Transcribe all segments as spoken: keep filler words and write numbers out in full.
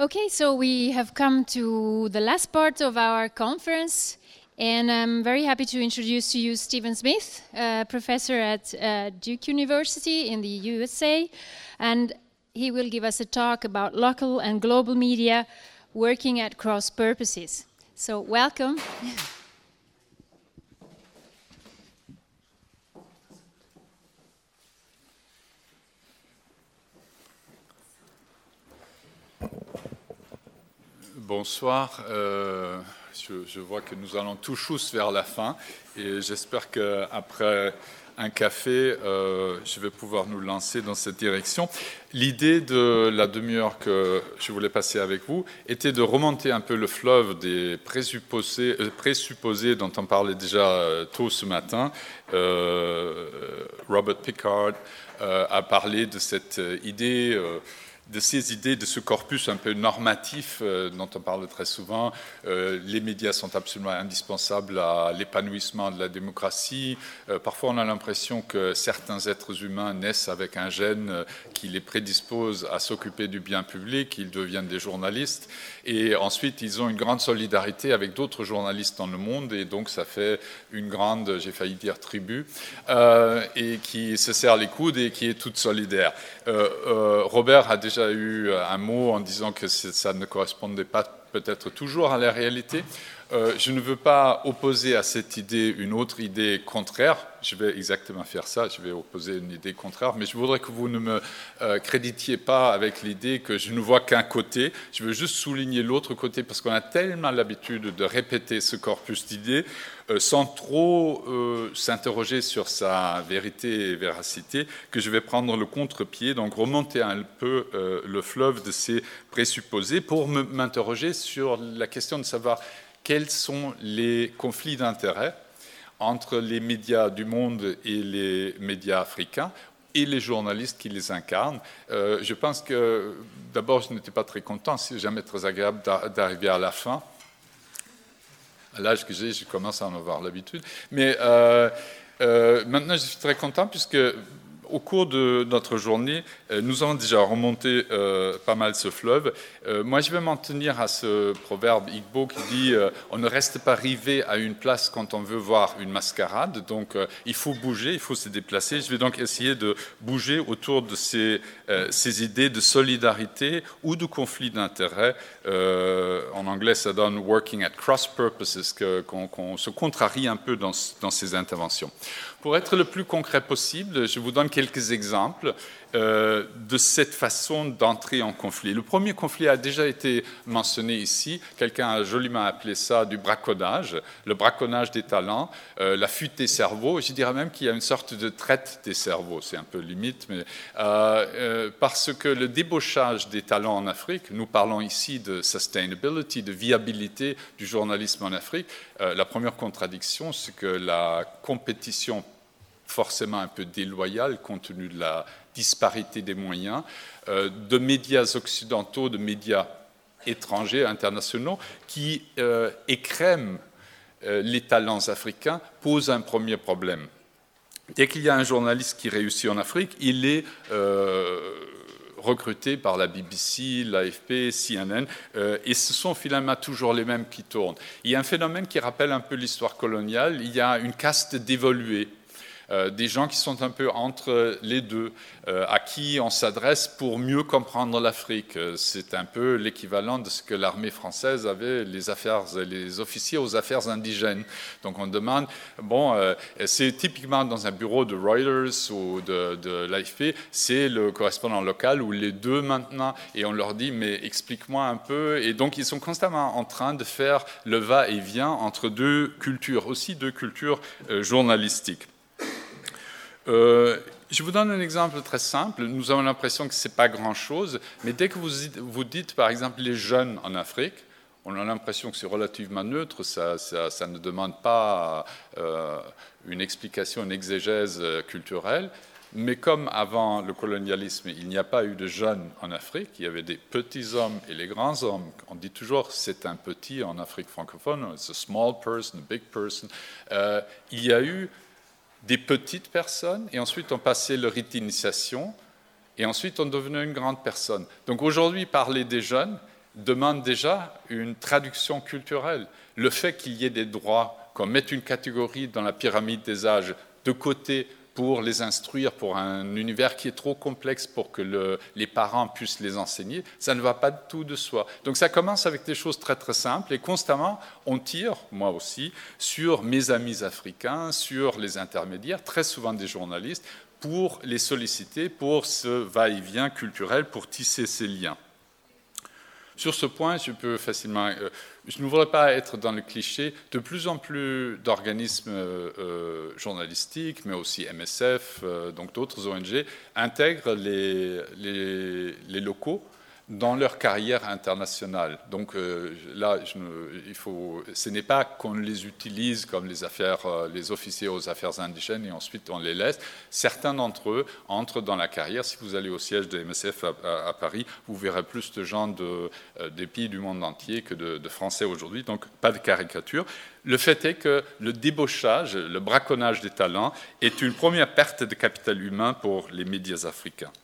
Okay, so we have come to the last part of our conference, and I'm very happy to introduce to you Stephen Smith, a professor at uh, Duke University in the U S A, and he will give us a talk about local and global media working at cross purposes. So welcome. Bonsoir, euh, je, je vois que nous allons tout chousse vers la fin et j'espère qu'après un café, euh, je vais pouvoir nous lancer dans cette direction. L'idée de la demi-heure que je voulais passer avec vous était de remonter un peu le fleuve des présupposés, euh, présupposés dont on parlait déjà euh, tôt ce matin. Euh, Robert Pickard euh, a parlé de cette idée euh, de ces idées, de ce corpus un peu normatif euh, dont on parle très souvent. Euh, les médias sont absolument indispensables à l'épanouissement de la démocratie. Euh, parfois, on a l'impression que certains êtres humains naissent avec un gène euh, qui les prédispose à s'occuper du bien public, ils deviennent des journalistes, et ensuite, ils ont une grande solidarité avec d'autres journalistes dans le monde, et donc ça fait une grande, j'ai failli dire tribu, euh, et qui se serre les coudes et qui est toute solidaire. Euh, euh, Robert a déjà eu un mot en disant que ça ne correspondait pas peut-être toujours à la réalité. Euh, je ne veux pas opposer à cette idée une autre idée contraire. Je vais exactement faire ça, je vais opposer une idée contraire, mais je voudrais que vous ne me euh, créditiez pas avec l'idée que je ne vois qu'un côté. Je veux juste souligner l'autre côté parce qu'on a tellement l'habitude de répéter ce corpus d'idées euh, sans trop euh, s'interroger sur sa vérité et véracité, que je vais prendre le contre-pied, donc remonter un peu euh, le fleuve de ces présupposés pour me, m'interroger sur la question de savoir quels sont les conflits d'intérêts entre les médias du monde et les médias africains et les journalistes qui les incarnent. Euh, je pense que, d'abord, je n'étais pas très content, c'est jamais très agréable d'arriver à la fin. À l'âge que j'ai, je commence à en avoir l'habitude. Mais euh, euh, maintenant, je suis très content puisque au cours de notre journée, nous avons déjà remonté euh, pas mal ce fleuve. Euh, moi, je vais m'en tenir à ce proverbe Igbo qui dit euh, « On ne reste pas rivé à une place quand on veut voir une mascarade ». Donc, euh, il faut bouger, il faut se déplacer. Je vais donc essayer de bouger autour de ces, euh, ces idées de solidarité ou de conflit d'intérêts. Euh, en anglais, ça donne « working at cross purposes », que, qu'on, qu'on se contrarie un peu dans, dans ces interventions. Pour être le plus concret possible, je vous donne quelques exemples euh, de cette façon d'entrer en conflit. Le premier conflit a déjà été mentionné ici. Quelqu'un a joliment appelé ça du braconnage, le braconnage des talents, euh, la fuite des cerveaux. Je dirais même qu'il y a une sorte de traite des cerveaux. C'est un peu limite, mais euh, euh, parce que le débauchage des talents en Afrique, nous parlons ici de sustainability, de viabilité du journalisme en Afrique. Euh, la première contradiction, c'est que la compétition forcément un peu déloyale compte tenu de la disparité des moyens, euh, de médias occidentaux, de médias étrangers, internationaux, qui euh, écrèment euh, les talents africains, pose un premier problème. Dès qu'il y a un journaliste qui réussit en Afrique, il est euh, recruté par la B B C, l'A F P, C N N, euh, et ce sont finalement toujours les mêmes qui tournent. Il y a un phénomène qui rappelle un peu l'histoire coloniale, il y a une caste d'évolués. Euh, des gens qui sont un peu entre les deux, euh, à qui on s'adresse pour mieux comprendre l'Afrique. C'est un peu l'équivalent de ce que l'armée française avait, les, affaires, les officiers aux affaires indigènes. Donc on demande, bon, euh, c'est typiquement dans un bureau de Reuters ou de, de l'A F P, c'est le correspondant local ou les deux maintenant, et on leur dit, mais explique-moi un peu. Et donc ils sont constamment en train de faire le va-et-vient entre deux cultures, aussi deux cultures euh, journalistiques. Euh, je vous donne un exemple très simple. Nous avons l'impression que ce n'est pas grand-chose, mais dès que vous, vous dites, par exemple, les jeunes en Afrique, on a l'impression que c'est relativement neutre, ça, ça, ça ne demande pas euh, une explication, une exégèse culturelle, mais comme avant le colonialisme, il n'y a pas eu de jeunes en Afrique, il y avait des petits hommes et les grands hommes. On dit toujours c'est un petit en Afrique francophone, it's a small person, a big person. Euh, il y a eu des petites personnes, et ensuite on passait le rite d'initiation, et ensuite on devenait une grande personne. Donc aujourd'hui, parler des jeunes, demande déjà une traduction culturelle. Le fait qu'il y ait des droits, qu'on mette une catégorie dans la pyramide des âges de côté pour les instruire pour un univers qui est trop complexe pour que le, les parents puissent les enseigner, ça ne va pas du tout de soi. Donc ça commence avec des choses très très simples et constamment on tire, moi aussi, sur mes amis africains, sur les intermédiaires, très souvent des journalistes, pour les solliciter pour ce va-et-vient culturel, pour tisser ces liens. Sur ce point, je peux facilement... Euh, je ne voudrais pas être dans le cliché. De plus en plus d'organismes euh, journalistiques, mais aussi M S F, euh, donc d'autres O N G, intègrent les, les, les locaux dans leur carrière internationale. Donc euh, là, je ne, il faut, ce n'est pas qu'on les utilise comme les, affaires, euh, les officiers aux affaires indigènes et ensuite on les laisse. Certains d'entre eux entrent dans la carrière. Si vous allez au siège de M S F à, à, à Paris, vous verrez plus de gens de, euh, des pays du monde entier que de, de Français aujourd'hui, donc pas de caricature. Le fait est que le débauchage, le braconnage des talents est une première perte de capital humain pour les médias africains.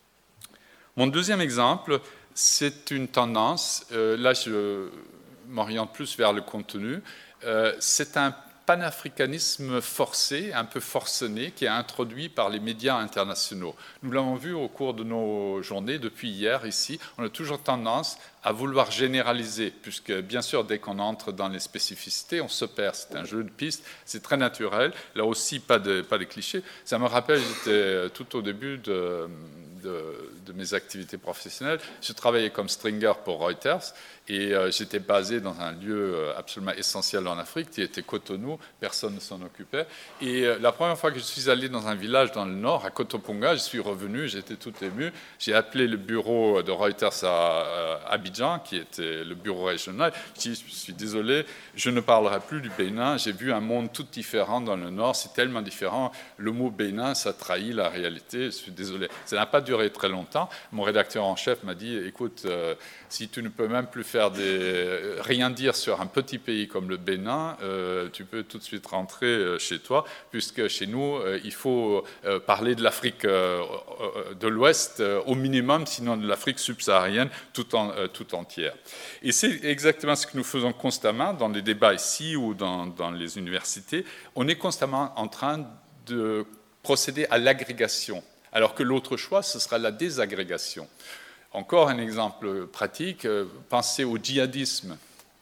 Mon deuxième exemple, c'est une tendance, euh, là je m'oriente plus vers le contenu, euh, c'est un panafricanisme forcé, un peu forcené, qui est introduit par les médias internationaux. Nous l'avons vu au cours de nos journées, depuis hier ici, on a toujours tendance à vouloir généraliser, puisque bien sûr, dès qu'on entre dans les spécificités, on se perd. C'est un jeu de pistes, c'est très naturel. Là aussi, pas de, pas de clichés. Ça me rappelle, j'étais tout au début de, de, de mes activités professionnelles, je travaillais comme stringer pour Reuters, et euh, j'étais basé dans un lieu absolument essentiel en Afrique, qui était Cotonou, personne ne s'en occupait. Et euh, la première fois que je suis allé dans un village dans le nord, à Kotopunga, je suis revenu, j'étais tout ému, j'ai appelé le bureau de Reuters à, à Abidjan, qui était le bureau régional. Je dis, je suis désolé, je ne parlerai plus du Bénin, j'ai vu un monde tout différent dans le nord, c'est tellement différent, le mot Bénin, ça trahit la réalité, je suis désolé. Ça n'a pas duré très longtemps, mon rédacteur en chef m'a dit, écoute, euh, si tu ne peux même plus faire des, rien dire sur un petit pays comme le Bénin, euh, tu peux tout de suite rentrer chez toi, puisque chez nous, euh, il faut euh, parler de l'Afrique euh, de l'Ouest euh, au minimum, sinon de l'Afrique subsaharienne tout, en, euh, tout entière. Et c'est exactement ce que nous faisons constamment dans les débats ici ou dans, dans les universités. On est constamment en train de procéder à l'agrégation, alors que l'autre choix, ce sera la désagrégation. Encore un exemple pratique, pensez au djihadisme,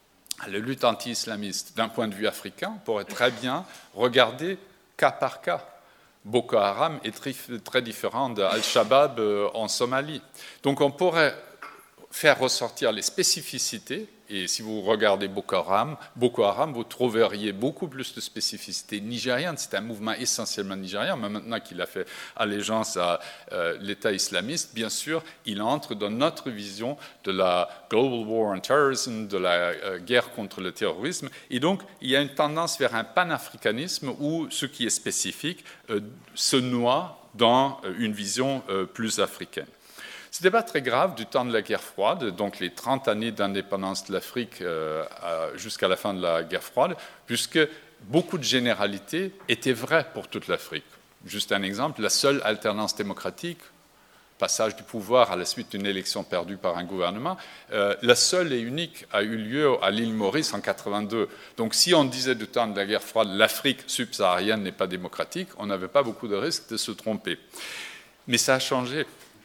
à la lutte anti-islamiste. D'un point de vue africain, on pourrait très bien regarder cas par cas. Boko Haram est très, très différent d'Al-Shabaab en Somalie. Donc on pourrait faire ressortir les spécificités, et si vous regardez Boko Haram, Boko Haram, vous trouveriez beaucoup plus de spécificités nigérianes. C'est un mouvement essentiellement nigérien, mais maintenant qu'il a fait allégeance à euh, l'État islamiste, bien sûr, il entre dans notre vision de la Global War on Terrorism, de la euh, guerre contre le terrorisme. Et donc, il y a une tendance vers un panafricanisme où ce qui est spécifique euh, se noie dans euh, une vision euh, plus africaine. Ce n'était pas très grave du temps de la guerre froide, donc les trente années d'indépendance de l'Afrique euh, jusqu'à la fin de la guerre froide, puisque beaucoup de généralités étaient vraies pour toute l'Afrique. Juste un exemple, la seule alternance démocratique, passage du pouvoir à la suite d'une élection perdue par un gouvernement, euh, la seule et unique a eu lieu à l'île Maurice en quatre-vingt-deux. Donc si on disait du temps de la guerre froide, l'Afrique subsaharienne n'est pas démocratique, on n'avait pas beaucoup de risques de se tromper. Mais ça a changé.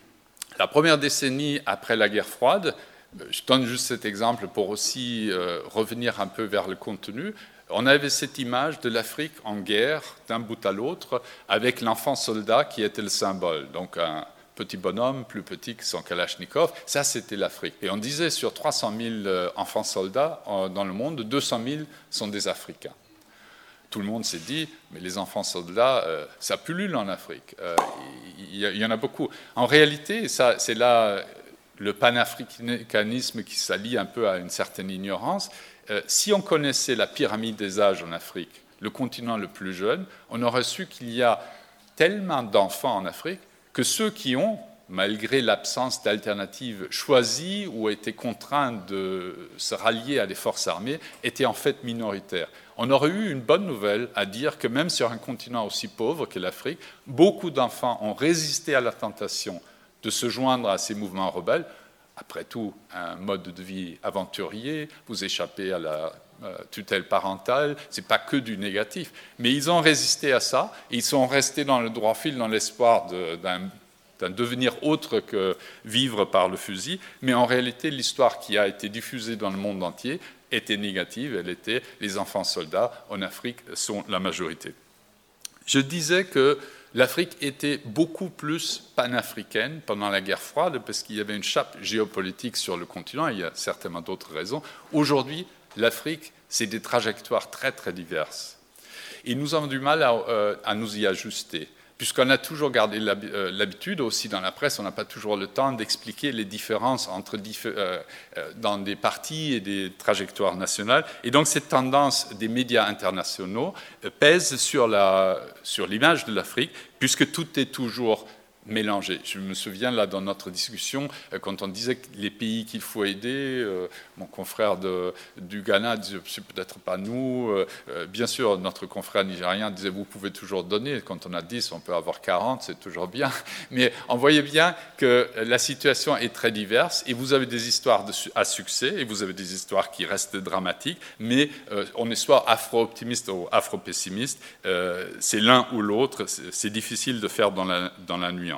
La première décennie après la guerre froide, je donne juste cet exemple pour aussi euh, revenir un peu vers le contenu, on avait cette image de l'Afrique en guerre d'un bout à l'autre avec l'enfant soldat qui était le symbole. Donc un petit bonhomme, plus petit que son Kalachnikov, ça c'était l'Afrique. Et on disait sur trois cent mille enfants soldats dans le monde, deux cent mille sont des Africains. Tout le monde s'est dit, mais les enfants soldats, euh, ça pullule en Afrique. Euh, il, y, il y en a beaucoup. En réalité, ça, c'est là le panafricanisme qui s'allie un peu à une certaine ignorance. Euh, si on connaissait la pyramide des âges en Afrique, le continent le plus jeune, on aurait su qu'il y a tellement d'enfants en Afrique que ceux qui ont, malgré l'absence d'alternatives, choisi ou été contraints de se rallier à des forces armées, étaient en fait minoritaires. On aurait eu une bonne nouvelle à dire que même sur un continent aussi pauvre que l'Afrique, beaucoup d'enfants ont résisté à la tentation de se joindre à ces mouvements rebelles après tout, un mode de vie aventurier, vous échappez à la euh, tutelle parentale, ce n'est pas que du négatif. Mais ils ont résisté à ça, ils sont restés dans le droit fil, dans l'espoir d'un d'un devenir autre que vivre par le fusil. Mais en réalité, l'histoire qui a été diffusée dans le monde entier était négative, elle était les enfants soldats en Afrique sont la majorité. Je disais que l'Afrique était beaucoup plus panafricaine pendant la guerre froide parce qu'il y avait une chape géopolitique sur le continent, il y a certainement d'autres raisons. Aujourd'hui, l'Afrique, c'est des trajectoires très très diverses. Et nous avons du mal à, euh, à nous y ajuster. Puisqu'on a toujours gardé l'habitude, aussi dans la presse, on n'a pas toujours le temps d'expliquer les différences entre euh, dans des partis et des trajectoires nationales. Et donc cette tendance des médias internationaux pèse sur la, sur l'image de l'Afrique, puisque tout est toujours mélangé. Je me souviens là dans notre discussion, quand on disait que les pays qu'il faut aider, euh, mon confrère de, du Ghana disait c'est peut-être pas nous, euh, bien sûr notre confrère nigérien disait vous pouvez toujours donner, quand on a dix on peut avoir quarante, c'est toujours bien, mais on voyait bien que la situation est très diverse et vous avez des histoires de, à succès et vous avez des histoires qui restent dramatiques, mais euh, on est soit afro-optimiste ou afro-pessimiste, euh, c'est l'un ou l'autre, c'est difficile de faire dans la, dans la nuance.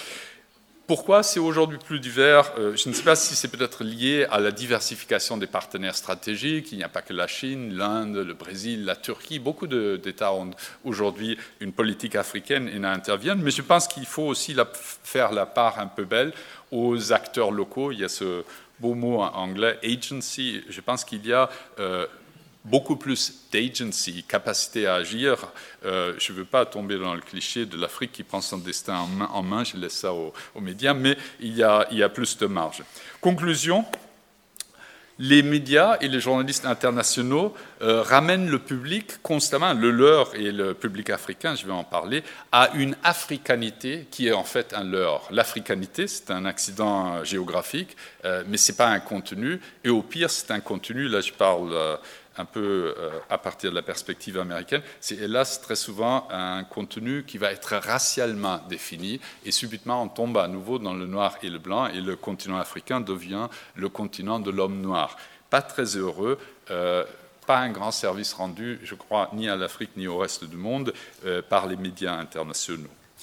Pourquoi c'est aujourd'hui plus divers? Je ne sais pas si c'est peut-être lié à la diversification des partenaires stratégiques. Il n'y a pas que la Chine, l'Inde, le Brésil, la Turquie. Beaucoup d'États ont aujourd'hui une politique africaine et n'interviennent. Mais je pense qu'il faut aussi la, faire la part un peu belle aux acteurs locaux. Il y a ce beau mot en anglais, agency. Je pense qu'il y a... Euh, beaucoup plus d'agency, capacité à agir. Euh, je ne veux pas tomber dans le cliché de l'Afrique qui prend son destin en main, en main, je laisse ça aux, aux médias, mais il y, a, il y a plus de marge. Conclusion, les médias et les journalistes internationaux euh, ramènent le public constamment, le leur et le public africain, je vais en parler, à une africanité qui est en fait un leur. L'africanité, c'est un accident géographique, euh, mais ce n'est pas un contenu, et au pire, c'est un contenu, là je parle... Euh, un peu euh, à partir de la perspective américaine, c'est hélas très souvent un contenu qui va être racialement défini et subitement on tombe à nouveau dans le noir et le blanc et le continent africain devient le continent de l'homme noir. Pas très heureux, euh, pas un grand service rendu, je crois, ni à l'Afrique ni au reste du monde euh, par les médias internationaux.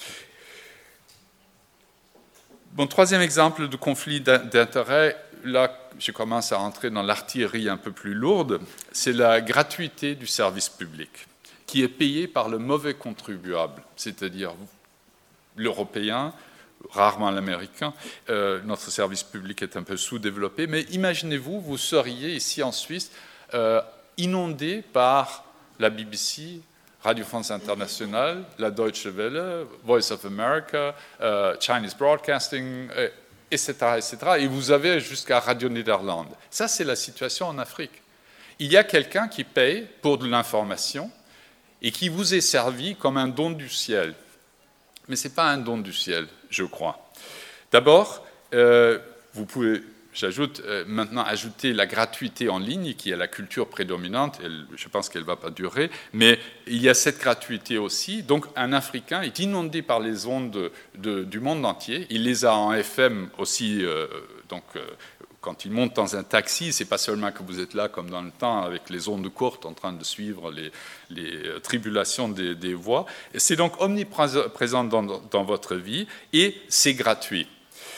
Mon troisième exemple de conflit d'intérêts, là je commence à entrer dans l'artillerie un peu plus lourde, c'est la gratuité du service public, qui est payée par le mauvais contribuable, c'est-à-dire l'Européen, rarement l'Américain. Euh, notre service public est un peu sous-développé, mais imaginez-vous, vous seriez ici en Suisse euh, inondé par la B B C, Radio France Internationale, la Deutsche Welle, Voice of America, euh, Chinese Broadcasting, euh, et cetera, et cetera. Et vous avez jusqu'à Radio Nederland. Ça, c'est la situation en Afrique. Il y a quelqu'un qui paye pour de l'information et qui vous est servi comme un don du ciel. Mais ce n'est pas un don du ciel, je crois. D'abord, euh, vous pouvez, j'ajoute, euh, maintenant ajouter la gratuité en ligne, qui est la culture prédominante, elle, je pense qu'elle ne va pas durer, mais il y a cette gratuité aussi. Donc un Africain est inondé par les ondes de, de, du monde entier, il les a en F M aussi, euh, donc... Euh, quand il monte dans un taxi, ce n'est pas seulement que vous êtes là comme dans le temps avec les ondes courtes en train de suivre les, les tribulations des, des voies. C'est donc omniprésent dans, dans votre vie et c'est gratuit.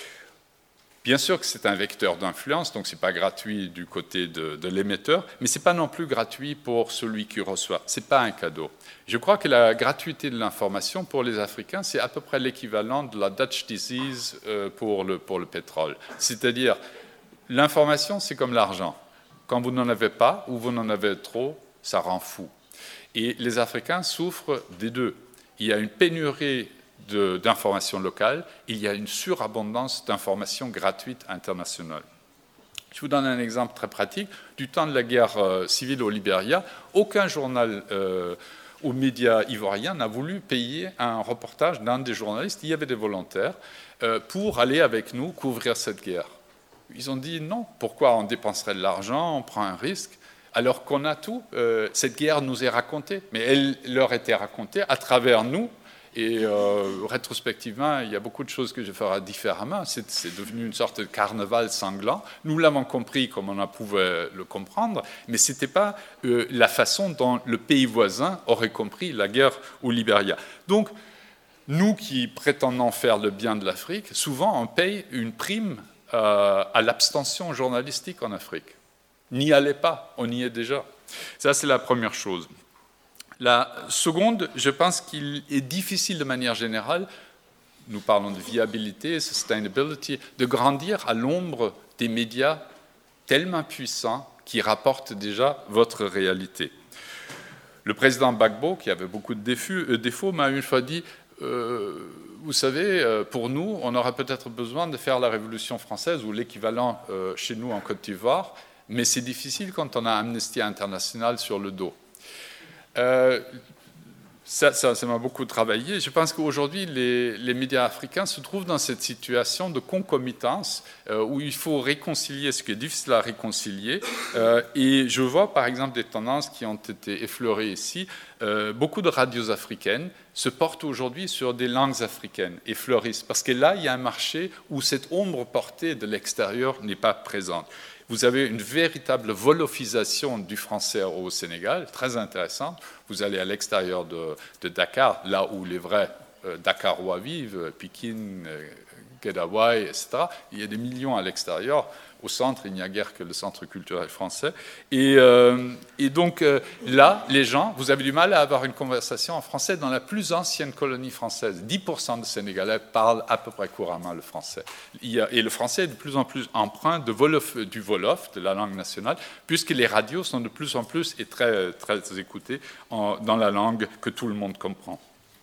Bien sûr que c'est un vecteur d'influence, donc ce n'est pas gratuit du côté de, de l'émetteur, mais ce n'est pas non plus gratuit pour celui qui reçoit. Ce n'est pas un cadeau. Je crois que la gratuité de l'information pour les Africains, c'est à peu près l'équivalent de la Dutch disease pour le, pour le pétrole. C'est-à-dire... L'information, c'est comme l'argent. Quand vous n'en avez pas ou vous en avez trop, ça rend fou. Et les Africains souffrent des deux. Il y a une pénurie d'informations locales, il y a une surabondance d'informations gratuites internationales. Je vous donne un exemple très pratique. Du temps de la guerre euh, civile au Libéria, aucun journal euh, ou média ivoirien n'a voulu payer un reportage d'un des journalistes, il y avait des volontaires, euh, pour aller avec nous couvrir cette guerre. Ils ont dit non, pourquoi on dépenserait de l'argent, on prend un risque, alors qu'on a tout. Euh, cette guerre nous est racontée, mais elle leur était racontée à travers nous, Et euh, rétrospectivement, il y a beaucoup de choses que je ferai différemment. C'est, c'est devenu une sorte de carnaval sanglant. Nous l'avons compris comme on a pu le comprendre, mais ce n'était pas euh, la façon dont le pays voisin aurait compris la guerre au Libéria. Donc, nous qui prétendons faire le bien de l'Afrique, souvent on paye une prime euh, à l'abstention journalistique en Afrique. N'y allez pas, on y est déjà. Ça, c'est la première chose. La seconde, je pense qu'il est difficile de manière générale, nous parlons de viabilité, sustainability, de grandir à l'ombre des médias tellement puissants qui rapportent déjà votre réalité. Le président Gbagbo, qui avait beaucoup de défauts, m'a une fois dit euh, « Vous savez, pour nous, on aura peut-être besoin de faire la Révolution française ou l'équivalent euh, chez nous en Côte d'Ivoire, mais c'est difficile quand on a Amnesty International sur le dos. » Euh, ça, ça, ça m'a beaucoup travaillé. Je pense qu'aujourd'hui, les, les médias africains se trouvent dans cette situation de concomitance euh, où il faut réconcilier ce qui est difficile à réconcilier. Euh, et je vois, par exemple, des tendances qui ont été effleurées ici. Euh, beaucoup de radios africaines se portent aujourd'hui sur des langues africaines et fleurissent, parce que là, il y a un marché où cette ombre portée de l'extérieur n'est pas présente. Vous avez une véritable wolofisation du français au Sénégal, très intéressante. Vous allez à l'extérieur de, de Dakar, là où les vrais euh, Dakarois vivent, Pékin, euh, Guédiawaye, et cetera. Il y a des millions à l'extérieur. Au centre, il n'y a guère que le centre culturel français. Et, euh, et donc euh, là, les gens, vous avez du mal à avoir une conversation en français dans la plus ancienne colonie française. dix pour cent des Sénégalais parlent à peu près couramment le français. Il y a, et le français est de plus en plus empreint de Wolof, du Wolof, de la langue nationale, puisque les radios sont de plus en plus et très, très écoutées en, dans la langue que tout le monde comprend.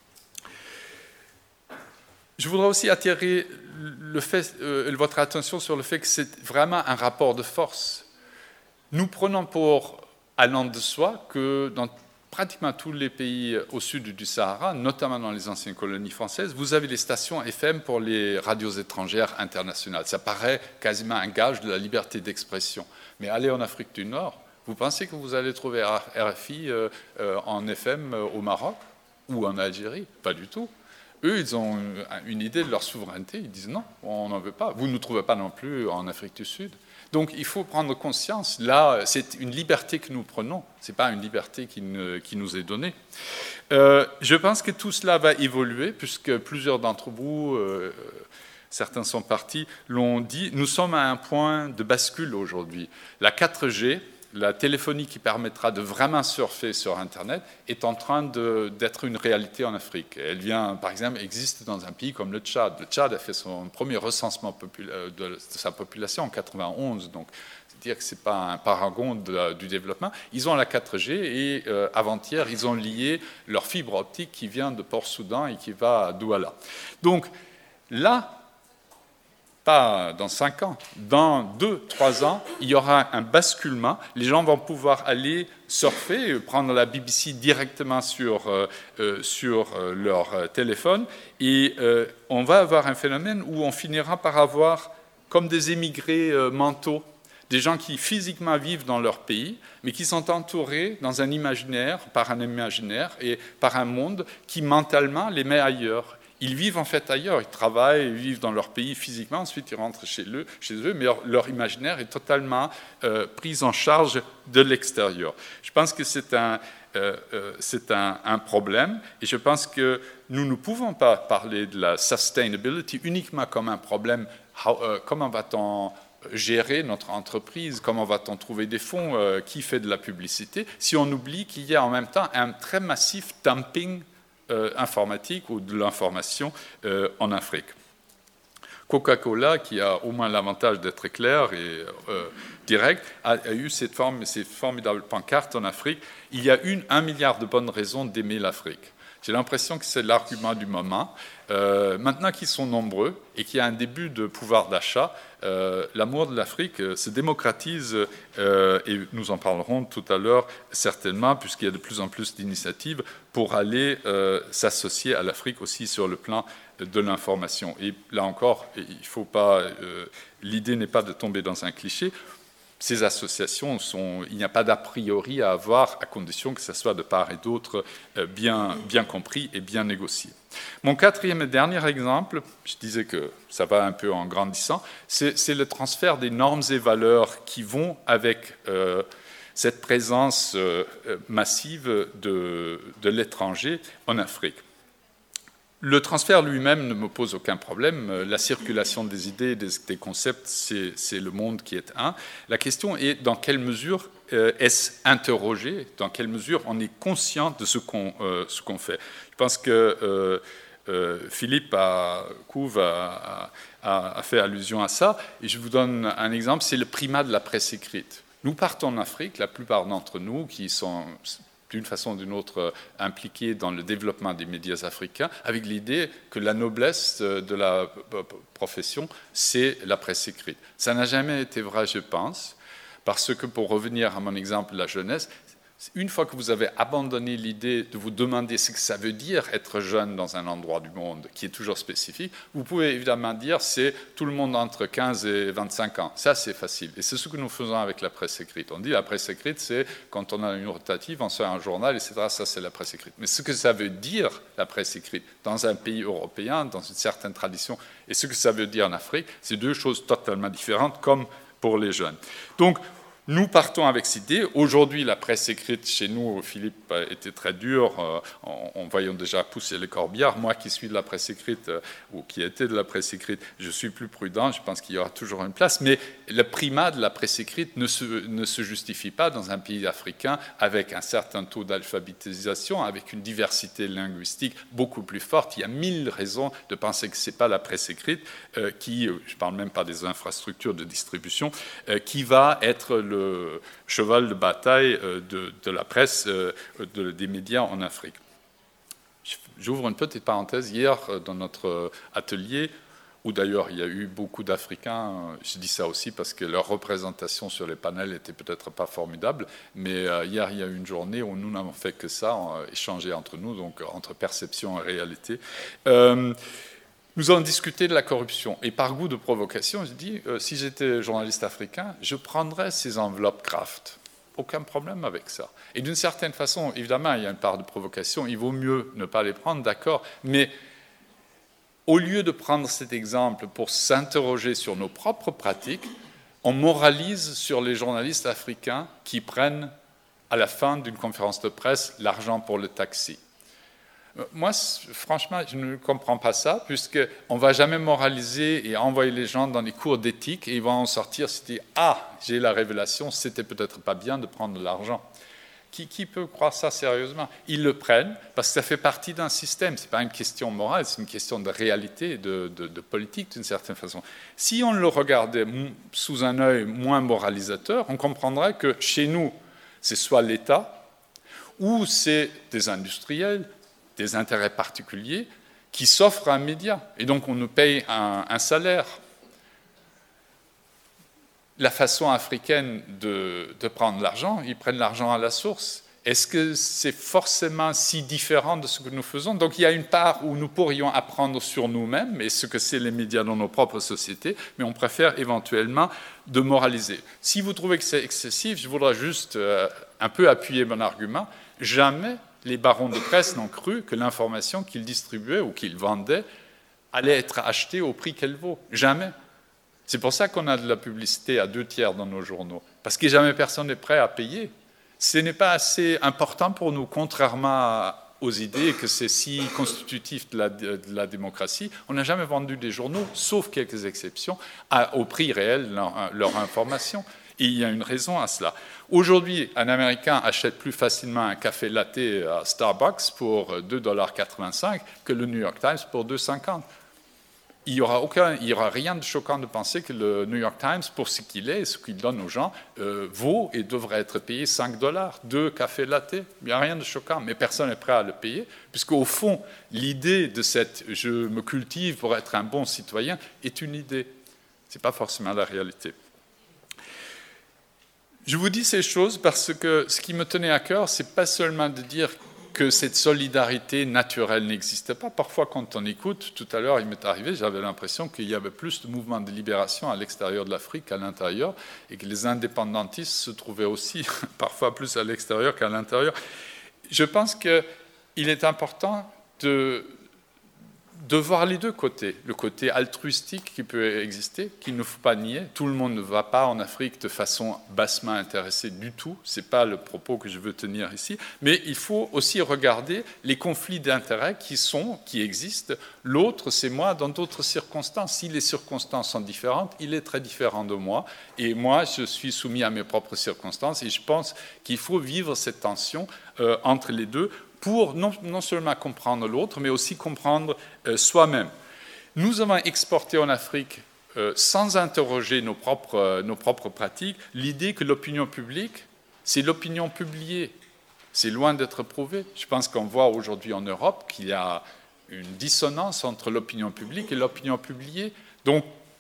Je voudrais aussi attirer le fait, euh, votre attention sur le fait que c'est vraiment un rapport de force. Nous prenons pour allant de soi que dans pratiquement tous les pays au sud du Sahara, notamment dans les anciennes colonies françaises, vous avez les stations F M pour les radios étrangères internationales. Ça paraît quasiment un gage de la liberté d'expression. Mais allez en Afrique du Nord, vous pensez que vous allez trouver R F I euh, euh, en F M euh, au Maroc ou en Algérie? Pas du tout. Eux, ils ont une idée de leur souveraineté. Ils disent non, on n'en veut pas. Vous ne nous trouvez pas non plus en Afrique du Sud. Donc, il faut prendre conscience. Là, c'est une liberté que nous prenons. Ce n'est pas une liberté qui, ne, qui nous est donnée. Euh, je pense que tout cela va évoluer, puisque plusieurs d'entre vous, euh, certains sont partis, l'ont dit. Nous sommes à un point de bascule aujourd'hui. La quatre G, la téléphonie qui permettra de vraiment surfer sur Internet, est en train de, d'être une réalité en Afrique. Elle vient, par exemple, existe dans un pays comme le Tchad. Le Tchad a fait son premier recensement popula- de, de sa population en quatre-vingt-onze, donc c'est-à-dire que ce n'est pas un paragon de, du développement. Ils ont la quatre G et euh, avant-hier, ils ont lié leur fibre optique qui vient de Port-Soudan et qui va à Douala. Donc là, pas dans cinq ans, dans deux, trois ans, il y aura un basculement. Les gens vont pouvoir aller surfer, prendre la B B C directement sur, euh, euh, sur euh, leur euh, téléphone, et euh, on va avoir un phénomène où on finira par avoir comme des émigrés euh, mentaux, des gens qui physiquement vivent dans leur pays, mais qui sont entourés dans un imaginaire, par un imaginaire et par un monde qui mentalement les met ailleurs. Ils vivent en fait ailleurs, ils travaillent, ils vivent dans leur pays physiquement, ensuite ils rentrent chez eux, chez eux mais leur, leur imaginaire est totalement euh, pris en charge de l'extérieur. Je pense que c'est un, euh, euh, c'est un, un problème, et je pense que nous ne pouvons pas parler de la sustainability uniquement comme un problème. How, euh, comment va-t-on gérer notre entreprise, comment va-t-on trouver des fonds, euh, qui fait de la publicité, si on oublie qu'il y a en même temps un très massif dumping Euh, informatique ou de l'information euh, en Afrique. Coca-Cola, qui a au moins l'avantage d'être clair et euh, direct, a, a eu cette forme, ces formidables pancartes en Afrique. Il y a une, un milliard de bonnes raisons d'aimer l'Afrique. J'ai l'impression que c'est l'argument du moment. Euh, maintenant qu'ils sont nombreux et qu'il y a un début de pouvoir d'achat, euh, l'amour de l'Afrique euh, se démocratise euh, et nous en parlerons tout à l'heure certainement, puisqu'il y a de plus en plus d'initiatives pour aller euh, s'associer à l'Afrique aussi sur le plan de l'information. Et là encore, il faut pas, euh, l'idée n'est pas de tomber dans un cliché. ces associations, sont, il n'y a pas d'a priori à avoir, à condition que ce soit de part et d'autre bien, bien compris et bien négocié. Mon quatrième et dernier exemple, je disais que ça va un peu en grandissant, c'est le transfert des normes et valeurs qui vont avec euh, cette présence euh, massive de, de l'étranger en Afrique. Le transfert lui-même ne me pose aucun problème. La circulation des idées, des, des concepts, c'est le monde qui est un. La question est dans quelle mesure euh, est-ce interrogé, dans quelle mesure on est conscient de ce qu'on euh, ce qu'on fait. Je pense que euh, euh, Philippe a, Couve a, a, a fait allusion à ça. Et je vous donne un exemple, c'est le primat de la presse écrite. Nous partons en Afrique, la plupart d'entre nous qui sont d'une façon ou d'une autre impliqués dans le développement des médias africains, avec l'idée que la noblesse de la profession, c'est la presse écrite. Ça n'a jamais été vrai, je pense, parce que, pour revenir à mon exemple de la jeunesse, une fois que vous avez abandonné l'idée de vous demander ce que ça veut dire être jeune dans un endroit du monde qui est toujours spécifique, vous pouvez évidemment dire c'est tout le monde entre quinze et vingt-cinq ans. Ça, c'est facile. Et c'est ce que nous faisons avec la presse écrite. On dit la presse écrite, c'est quand on a une rotative, on sort un journal, et cetera. Ça, c'est la presse écrite. Mais ce que ça veut dire, la presse écrite, dans un pays européen, dans une certaine tradition, et ce que ça veut dire en Afrique, c'est deux choses totalement différentes, comme pour les jeunes. Donc, nous partons avec cette idée. Aujourd'hui, la presse écrite chez nous, Philippe était très dur, euh, en, en voyant déjà pousser les corbillards. Moi qui suis de la presse écrite, euh, ou qui était de la presse écrite, je suis plus prudent, je pense qu'il y aura toujours une place. Mais le primat de la presse écrite ne se, ne se justifie pas dans un pays africain avec un certain taux d'alphabétisation, avec une diversité linguistique beaucoup plus forte. Il y a mille raisons de penser que ce n'est pas la presse écrite euh, qui, je ne parle même pas des infrastructures de distribution, euh, qui va être le le cheval de bataille de, de la presse, de, des médias en Afrique. J'ouvre une petite parenthèse. Hier, dans notre atelier, où d'ailleurs il y a eu beaucoup d'Africains, je dis ça aussi parce que leur représentation sur les panels n'était peut-être pas formidable, mais hier il y a eu une journée où nous n'avons fait que ça, échanger entre nous, donc entre perception et réalité. Euh, Nous allons discuter de la corruption. Et par goût de provocation, je dis, euh, si j'étais journaliste africain, je prendrais ces enveloppes Kraft. Aucun problème avec ça. Et d'une certaine façon, évidemment, il y a une part de provocation. Il vaut mieux ne pas les prendre, d'accord. Mais au lieu de prendre cet exemple pour s'interroger sur nos propres pratiques, on moralise sur les journalistes africains qui prennent, à la fin d'une conférence de presse, l'argent pour le taxi. Moi, franchement, je ne comprends pas ça, puisqu'on ne va jamais moraliser et envoyer les gens dans les cours d'éthique et ils vont en sortir, se dire « Ah, j'ai la révélation, c'était peut-être pas bien de prendre de l'argent ». Qui, qui peut croire ça sérieusement? Ils le prennent parce que ça fait partie d'un système. Ce n'est pas une question morale, c'est une question de réalité, de, de, de politique d'une certaine façon. Si on le regardait sous un œil moins moralisateur, on comprendrait que chez nous, c'est soit l'État ou c'est des industriels, des intérêts particuliers qui s'offrent à un média. Et donc, on nous paye un, un salaire. La façon africaine de, de prendre l'argent, ils prennent l'argent à la source. Est-ce que c'est forcément si différent de ce que nous faisons? Donc, il y a une part où nous pourrions apprendre sur nous-mêmes et ce que c'est les médias dans nos propres sociétés, mais on préfère éventuellement de moraliser. Si vous trouvez que c'est excessif, je voudrais juste euh, un peu appuyer mon argument. Jamais les barons de presse n'ont cru que l'information qu'ils distribuaient ou qu'ils vendaient allait être achetée au prix qu'elle vaut. Jamais. C'est pour ça qu'on a de la publicité à deux tiers dans nos journaux, parce que jamais personne n'est prêt à payer. Ce n'est pas assez important pour nous, contrairement aux idées que c'est si constitutif de la, de la démocratie. On n'a jamais vendu des journaux, sauf quelques exceptions, à, au prix réel de leur, leur information. Et il y a une raison à cela. Aujourd'hui, un Américain achète plus facilement un café latte à Starbucks pour deux dollars quatre-vingt-cinq que le New York Times pour deux dollars cinquante. Il n'y aura, aucun, il y aura rien de choquant de penser que le New York Times, pour ce qu'il est et ce qu'il donne aux gens, euh, vaut et devrait être payé cinq dollars, deux cafés latte. Il n'y a rien de choquant, mais personne n'est prêt à le payer, puisqu'au fond, l'idée de cette « je me cultive pour être un bon citoyen » est une idée. Ce n'est pas forcément la réalité. Je vous dis ces choses parce que ce qui me tenait à cœur, ce n'est pas seulement de dire que cette solidarité naturelle n'existe pas. Parfois, quand on écoute, tout à l'heure, il m'est arrivé, j'avais l'impression qu'il y avait plus de mouvements de libération à l'extérieur de l'Afrique qu'à l'intérieur, et que les indépendantistes se trouvaient aussi parfois plus à l'extérieur qu'à l'intérieur. Je pense qu'il est important de... de voir les deux côtés, le côté altruistique qui peut exister, qu'il ne faut pas nier. Tout le monde ne va pas en Afrique de façon bassement intéressée du tout, ce n'est pas le propos que je veux tenir ici, mais il faut aussi regarder les conflits d'intérêts qui sont, qui existent. L'autre, c'est moi dans d'autres circonstances. Si les circonstances sont différentes, il est très différent de moi, et moi, je suis soumis à mes propres circonstances, et je pense qu'il faut vivre cette tension euh, entre les deux, pour non, non seulement comprendre l'autre, mais aussi comprendre euh, soi-même. Nous avons exporté en Afrique, euh, sans interroger nos propres, euh, nos propres pratiques, l'idée que l'opinion publique, c'est l'opinion publiée. C'est loin d'être prouvé. Je pense qu'on voit aujourd'hui en Europe qu'il y a une dissonance entre l'opinion publique et l'opinion publiée. Donc,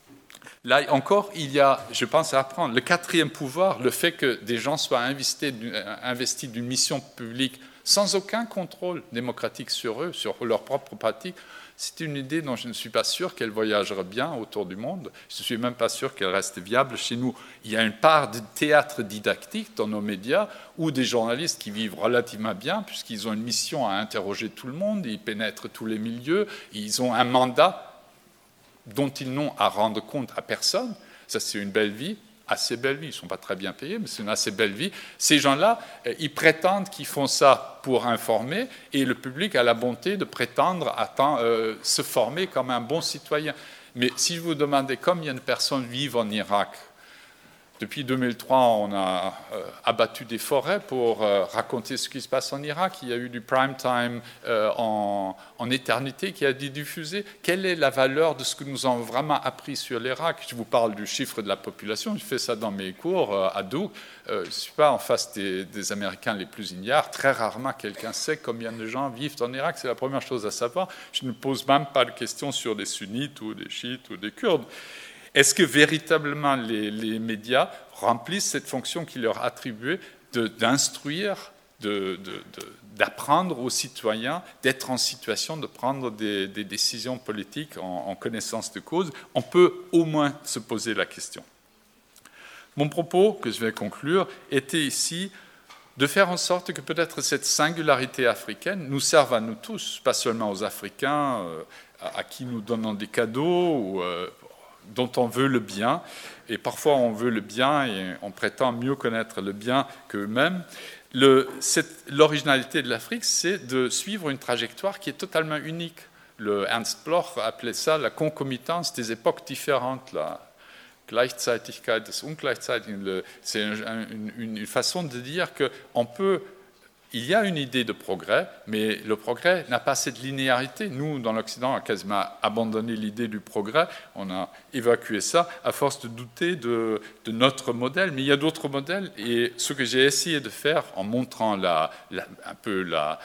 là encore, il y a, je pense, à apprendre. Le quatrième pouvoir, le fait que des gens soient investis, investis d'une mission publique sans aucun contrôle démocratique sur eux, sur leurs propres pratiques, c'est une idée dont je ne suis pas sûr qu'elle voyagera bien autour du monde. Je ne suis même pas sûr qu'elle reste viable chez nous. Il y a une part de théâtre didactique dans nos médias où des journalistes qui vivent relativement bien, puisqu'ils ont une mission à interroger tout le monde, ils pénètrent tous les milieux, ils ont un mandat dont ils n'ont à rendre compte à personne. Ça, c'est une belle vie. Assez belle vie, ils ne sont pas très bien payés, mais c'est une assez belle vie. Ces gens-là, ils prétendent qu'ils font ça pour informer, et le public a la bonté de prétendre à temps, euh, se former comme un bon citoyen. Mais si je vous demandais combien de personnes vivent en Irak, depuis deux mille trois, on a euh, abattu des forêts pour euh, raconter ce qui se passe en Irak. Il y a eu du prime time euh, en, en éternité qui a été diffusé. Quelle est la valeur de ce que nous avons vraiment appris sur l'Irak? Je vous parle du chiffre de la population. Je fais ça dans mes cours euh, à Duke. Euh, je ne suis pas en face des, des Américains les plus ignares. Très rarement, quelqu'un sait combien de gens vivent en Irak. C'est la première chose à savoir. Je ne pose même pas de questions sur des sunnites ou des chiites ou des kurdes. Est-ce que véritablement les, les médias remplissent cette fonction qui leur est attribuée de, d'instruire, de, de, de, d'apprendre aux citoyens, d'être en situation de prendre des, des décisions politiques en, en connaissance de cause? On peut au moins se poser la question. Mon propos, que je vais conclure, était ici de faire en sorte que peut-être cette singularité africaine nous serve à nous tous, pas seulement aux Africains euh, à, à qui nous donnons des cadeaux ou euh, dont on veut le bien, et parfois on veut le bien et on prétend mieux connaître le bien qu'eux-mêmes. Le, cette, l'originalité de l'Afrique, c'est de suivre une trajectoire qui est totalement unique. Le Ernst Bloch appelait ça la concomitance des époques différentes, la Gleichzeitigkeit des Ungleichzeitigen. C'est une, une, une façon de dire qu'on peut... Il y a une idée de progrès, mais le progrès n'a pas cette linéarité. Nous, dans l'Occident, on a quasiment abandonné l'idée du progrès. On a évacué ça à force de douter de, de notre modèle. Mais il y a d'autres modèles. Et ce que j'ai essayé de faire en montrant la, la, un peu la,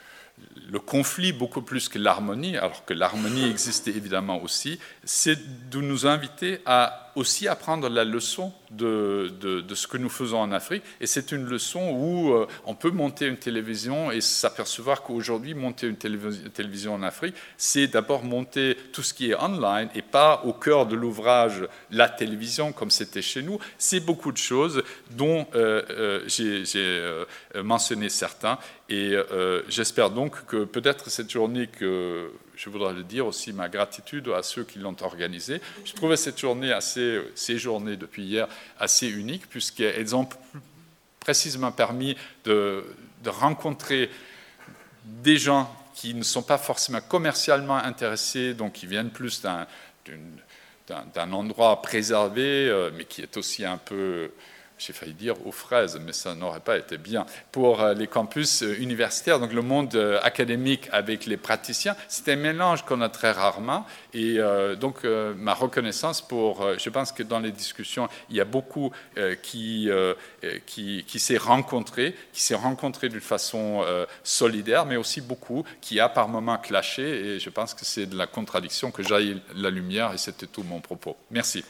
le conflit beaucoup plus que l'harmonie, alors que l'harmonie existait évidemment aussi, c'est de nous inviter à aussi apprendre la leçon de, de, de ce que nous faisons en Afrique. Et c'est une leçon où euh, on peut monter une télévision et s'apercevoir qu'aujourd'hui, monter une télévis- télévision en Afrique, c'est d'abord monter tout ce qui est online et pas au cœur de l'ouvrage la télévision comme c'était chez nous. C'est beaucoup de choses dont euh, euh, j'ai, j'ai euh, mentionné certains. Et euh, j'espère donc que peut-être cette journée que... Je voudrais le dire aussi, ma gratitude à ceux qui l'ont organisée. Je trouvais cette journée assez, ces journées depuis hier assez uniques, puisqu'elles ont précisément permis de, de rencontrer des gens qui ne sont pas forcément commercialement intéressés, donc qui viennent plus d'un, d'un, d'un endroit préservé, mais qui est aussi un peu... J'ai failli dire aux fraises, mais ça n'aurait pas été bien. Pour les campus universitaires, donc le monde académique avec les praticiens, c'est un mélange qu'on a très rarement. Et euh, donc, euh, ma reconnaissance pour... Euh, je pense que dans les discussions, il y a beaucoup euh, qui, euh, qui, qui s'est rencontré, qui s'est rencontré d'une façon euh, solidaire, mais aussi beaucoup qui a par moments clashé. Et je pense que c'est de la contradiction que jaillit la lumière, et c'était tout mon propos. Merci.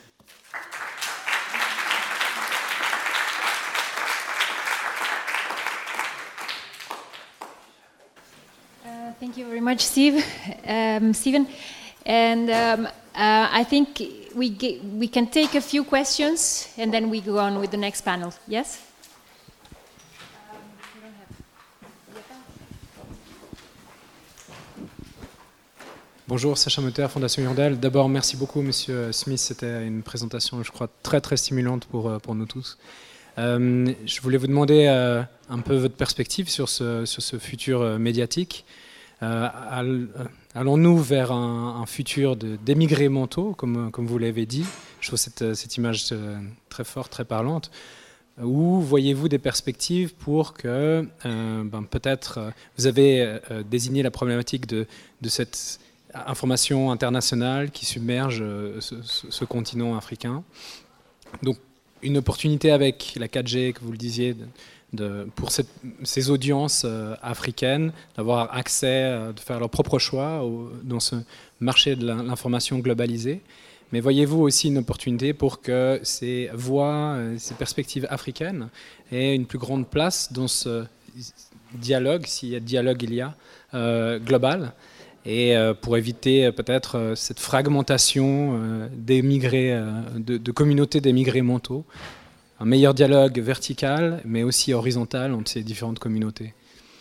you very much, Steve, um, Stephen. And um, uh, I think we get, we can take a few questions and then we go on with the next panel. Yes? Bonjour, Sacha Meuter, Fondation Hirondelle. D'abord, merci beaucoup, Monsieur Smith. C'était une présentation, je crois, très très stimulante pour, pour nous tous. Euh, je voulais vous demander euh, un peu votre perspective sur ce, sur ce futur euh, médiatique. Euh, allons-nous vers un, un futur d'émigrés mentaux, comme, comme vous l'avez dit? Je trouve cette, cette image très forte, très parlante. Ou voyez-vous des perspectives pour que, euh, ben, peut-être, vous avez euh, désigné la problématique de, de cette information internationale qui submerge euh, ce, ce, ce continent africain. Donc, une opportunité avec la quatre G, que vous le disiez, de, de, pour cette, ces audiences euh, africaines, d'avoir accès, euh, de faire leur propre choix au, dans ce marché de l'information globalisée. Mais voyez-vous aussi une opportunité pour que ces voix, euh, ces perspectives africaines aient une plus grande place dans ce dialogue, s'il y a dialogue il y a, euh, global, et euh, pour éviter euh, peut-être euh, cette fragmentation euh, des migrés, euh, de, de communautés d'émigrés mentaux, un meilleur dialogue vertical, mais aussi horizontal entre ces différentes communautés.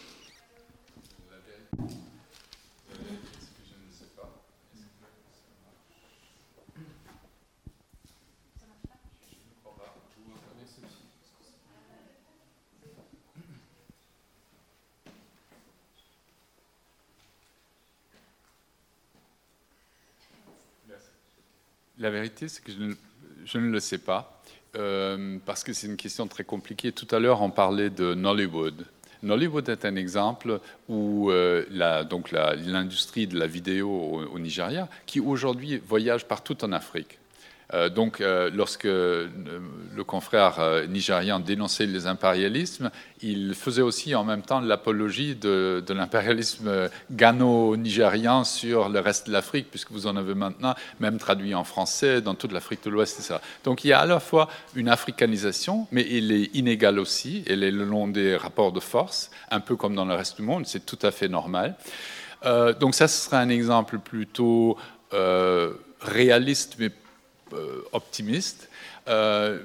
La vérité, c'est que je ne, je ne le sais pas, euh, parce que c'est une question très compliquée. Tout à l'heure, on parlait de Nollywood. Nollywood est un exemple où euh, la, donc la, l'industrie de la vidéo au, au Nigeria, qui aujourd'hui voyage partout en Afrique. Euh, donc, euh, lorsque euh, le confrère euh, nigérian dénonçait les impérialismes, il faisait aussi en même temps l'apologie de, de l'impérialisme gano-nigérian sur le reste de l'Afrique, puisque vous en avez maintenant, même traduit en français, dans toute l'Afrique de l'Ouest, et cetera. Donc, il y a à la fois une africanisation, mais elle est inégale aussi, elle est le long des rapports de force, un peu comme dans le reste du monde, c'est tout à fait normal. Euh, donc, ça, ce serait un exemple plutôt euh, réaliste, mais Euh, optimiste. Euh,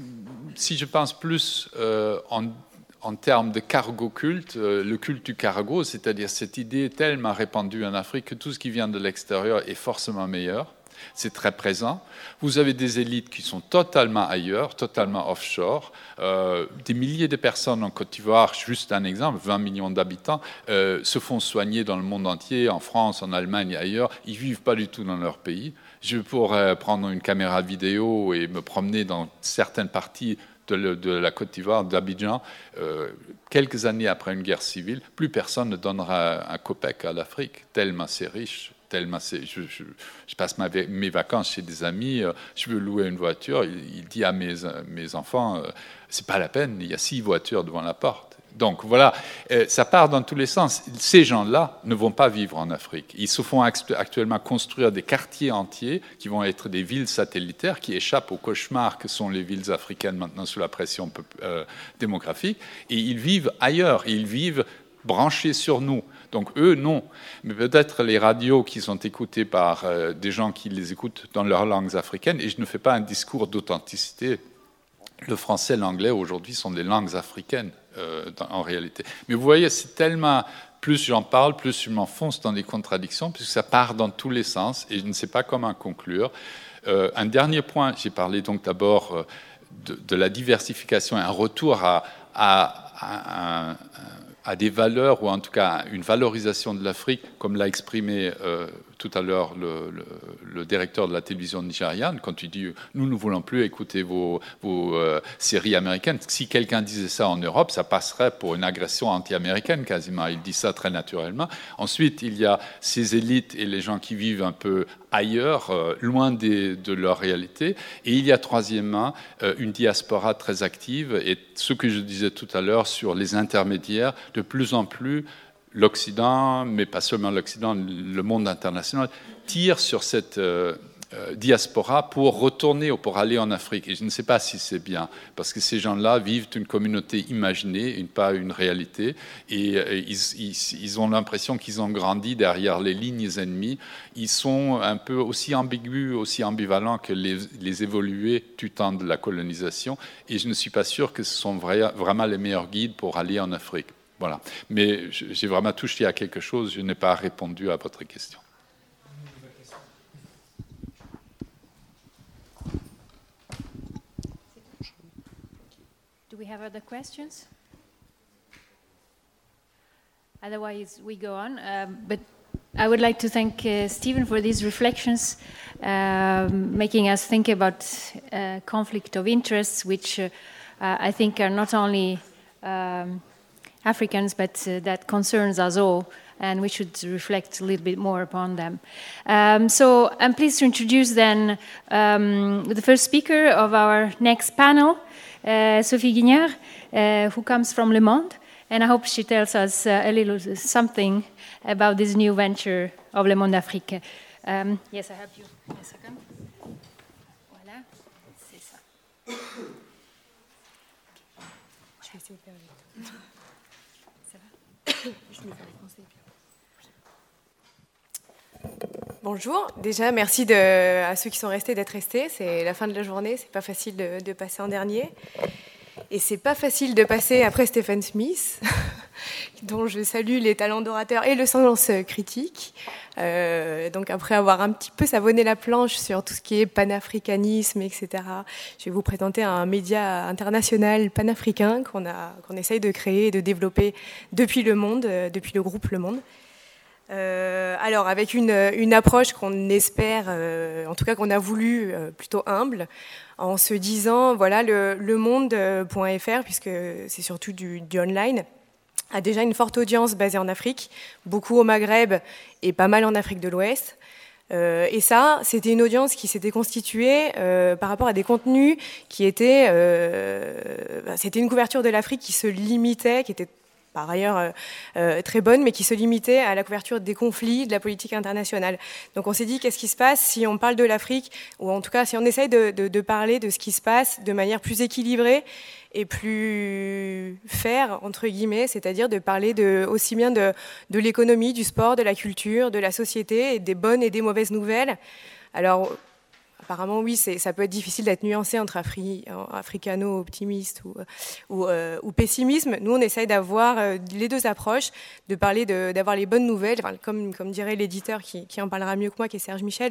si je pense plus euh, en, en termes de cargo culte, euh, le culte du cargo, c'est-à-dire cette idée tellement répandue en Afrique que tout ce qui vient de l'extérieur est forcément meilleur. C'est très présent. Vous avez des élites qui sont totalement ailleurs, totalement offshore. Euh, des milliers de personnes en Côte d'Ivoire, juste un exemple, vingt millions d'habitants, euh, se font soigner dans le monde entier, en France, en Allemagne et ailleurs. Ils ne vivent pas du tout dans leur pays. Je pourrais prendre une caméra vidéo et me promener dans certaines parties de, le, de la Côte d'Ivoire, d'Abidjan. Euh, quelques années après une guerre civile, plus personne ne donnera un copec à l'Afrique, tellement c'est riche. Tellement c'est, je, je, je passe ma, mes vacances chez des amis, euh, je veux louer une voiture, il, il dit à mes, mes enfants, euh, c'est pas la peine, il y a six voitures devant la porte. Donc voilà, euh, ça part dans tous les sens. Ces gens-là ne vont pas vivre en Afrique. Ils se font actuellement construire des quartiers entiers qui vont être des villes satellitaires qui échappent au cauchemar que sont les villes africaines maintenant sous la pression euh, démographique. Et ils vivent ailleurs, ils vivent branchés sur nous. Donc eux, non. Mais peut-être les radios qui sont écoutées par euh, des gens qui les écoutent dans leurs langues africaines, et je ne fais pas un discours d'authenticité. Le français et l'anglais, aujourd'hui, sont des langues africaines, euh, dans, en réalité. Mais vous voyez, c'est tellement... Plus j'en parle, plus je m'enfonce dans des contradictions, puisque ça part dans tous les sens, et je ne sais pas comment conclure. Euh, un dernier point, j'ai parlé donc d'abord euh, de, de la diversification, un retour à... à, à, à à des valeurs, ou en tout cas une valorisation de l'Afrique, comme l'a exprimé euh, tout à l'heure le, le, le directeur de la télévision nigériane, quand il dit « nous ne voulons plus écouter vos, vos euh, séries américaines ». Si quelqu'un disait ça en Europe, ça passerait pour une agression anti-américaine quasiment. Il dit ça très naturellement. Ensuite, il y a ces élites et les gens qui vivent un peu ailleurs, euh, loin des, de leur réalité. Et il y a troisièmement euh, une diaspora très active, et ce que je disais tout à l'heure sur les intermédiaires, de plus en plus, l'Occident, mais pas seulement l'Occident, le monde international, tire sur cette euh, euh, diaspora pour retourner ou pour aller en Afrique. Et je ne sais pas si c'est bien, parce que ces gens-là vivent une communauté imaginée, une, pas une réalité, et, et ils, ils, ils ont l'impression qu'ils ont grandi derrière les lignes ennemies. Ils sont un peu aussi ambigus, aussi ambivalents que les, les évolués du temps de la colonisation, et je ne suis pas sûr que ce sont vra- vraiment les meilleurs guides pour aller en Afrique. Voilà. Mais j'ai vraiment touché à quelque chose, je n'ai pas répondu à votre question. Do we have other questions? Otherwise, we go on. Um, but I would like to thank uh, Stephen for these reflections, um, making us think about uh, conflict of interests, which uh, uh, I think are not only um, Africans, but uh, that concerns us all, and we should reflect a little bit more upon them. Um, so I'm pleased to introduce then um, the first speaker of our next panel, uh, Sophie Guignard, uh, who comes from Le Monde, and I hope she tells us uh, a little something about this new venture of Le Monde Afrique. Um, yes, I have you. A second. Voilà, c'est ça. Je vais essayer de faire vite. Ça va? Je vais faire les conseils. Bonjour, déjà merci de, à ceux qui sont restés d'être restés, c'est la fin de la journée, c'est pas facile de, de passer en dernier. Et c'est pas facile de passer après Stephen Smith, dont je salue les talents d'orateur et le sens critique. Euh, donc après avoir un petit peu savonné la planche sur tout ce qui est panafricanisme, et cetera, je vais vous présenter un média international panafricain qu'on a, qu'on essaye de créer et de développer depuis Le Monde, depuis le groupe Le Monde. Euh, alors avec une, une approche qu'on espère, euh, en tout cas qu'on a voulu euh, plutôt humble, en se disant voilà le, le monde point F R, puisque c'est surtout du, du online, a déjà une forte audience basée en Afrique, beaucoup au Maghreb et pas mal en Afrique de l'Ouest. Euh, et ça, c'était une audience qui s'était constituée euh, par rapport à des contenus qui étaient, euh, bah, c'était une couverture de l'Afrique qui se limitait, qui était par ailleurs euh, euh, très bonne, mais qui se limitait à la couverture des conflits, de la politique internationale. Donc on s'est dit, qu'est-ce qui se passe si on parle de l'Afrique, ou en tout cas si on essaye de, de, de parler de ce qui se passe de manière plus équilibrée et plus fair, entre guillemets, c'est-à-dire de parler de, aussi bien de, de l'économie, du sport, de la culture, de la société, et des bonnes et des mauvaises nouvelles. Alors, apparemment, oui, c'est, ça peut être difficile d'être nuancé entre afri, africano-optimiste ou, ou, euh, ou pessimisme. Nous, on essaye d'avoir euh, les deux approches, de parler de, d'avoir les bonnes nouvelles, enfin, comme, comme dirait l'éditeur qui, qui en parlera mieux que moi, qui est Serge Michel,